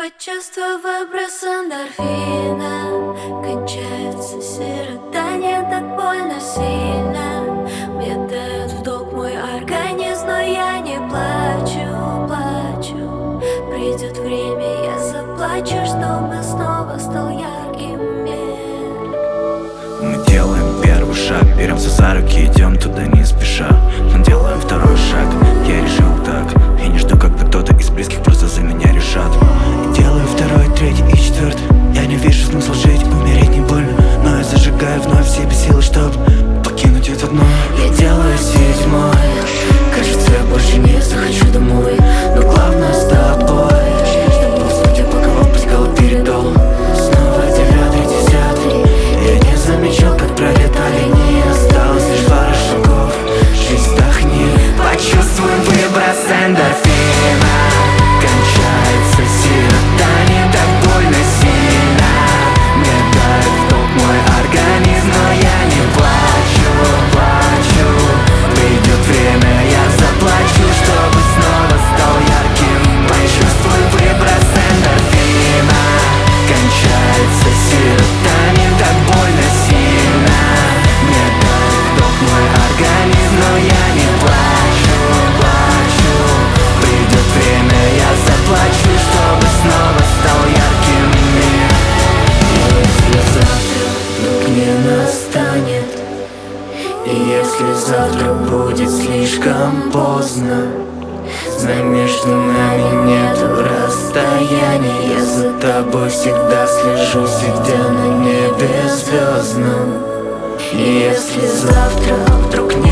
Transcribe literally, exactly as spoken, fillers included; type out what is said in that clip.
Почувствуй выброс эндорфина, кончается серотонин, так больно сильно. Мне дает вдох мой организм, но я не плачу, плачу. Придет время, я заплачу, чтобы снова стал ярким мир. Мы делаем первый шаг, беремся за руки, идем туда не спеша. Мы делаем второй шаг, я решил так. Я не жду, когда кто-то из близких просто за меня решат. И делаю второй, третий и четвертый. Я не вижу смысла жить, умереть не больно, но я зажигаю вновь в себе силы, чтоб покинуть это дно. Я делаю седьмой. Кажется, я больше не захочу домой, но главное с тобой. Чтоб я паковал, пускал передол. Снова девятый, десятый. Я не замечал, как пролетали дни. Осталось лишь пара шагов. Жизнь вдохни. Почувствуй выброс эндорфина. Кончается серотонин, так больно сильно. Мне дает вдох мой организм, но я не плачу, плачу. Придет время, я заплачу, чтобы снова стал ярким. Почувствуй выброс эндорфина. Кончается серотонин, так больно сильно. Мне дает вдох мой организм, но я не плачу, плачу. Придет время, я заплачу, чтобы снова стал ярким мир. Если завтра вдруг не настанет, И если завтра будет слишком поздно, знай, между нами нету расстояния. Я за тобой всегда слежу, сидя на небе звездном. И если завтра вдруг не